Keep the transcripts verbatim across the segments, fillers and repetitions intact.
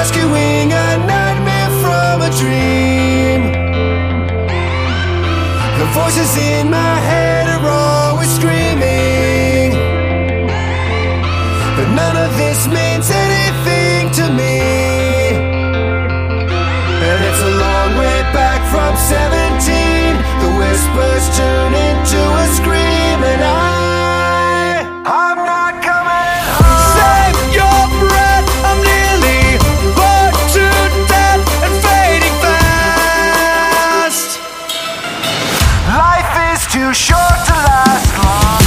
rescuing a nightmare from a dream. The voices in my head are always screaming, but none of this means anything to me. And it's a long way back from seventeen. The whispers turn into a scream, and I, I'm not coming home. Save your breath, I'm nearly bored to death and fading fast. Life is too short to last long.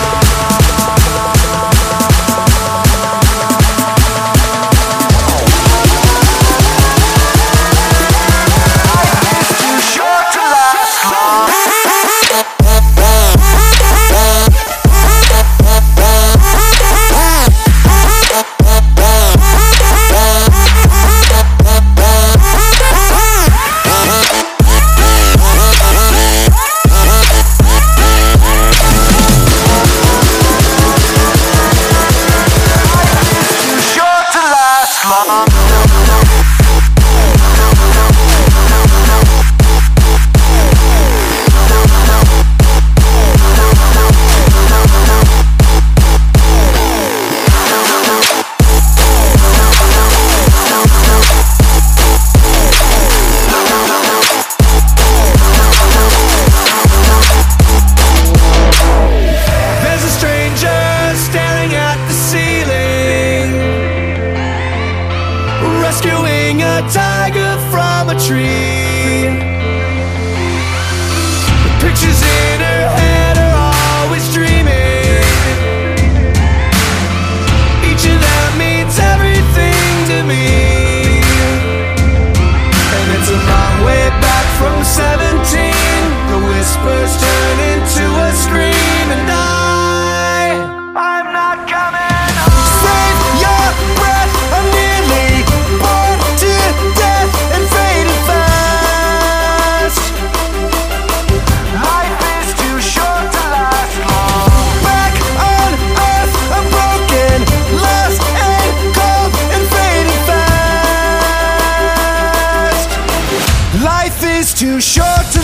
Rescuing a tiger from a tree. The pictures in her head are always dreaming. Each of them means everything to me. And it's a long way back from seventeen. The whispers turn into a scream, and I, I'm not coming home. Save your breath, I'm nearly bored to death and fading fast. Life is too short to last long. Back on earth, I'm broken, lost and cold and fading fast. Life is too short to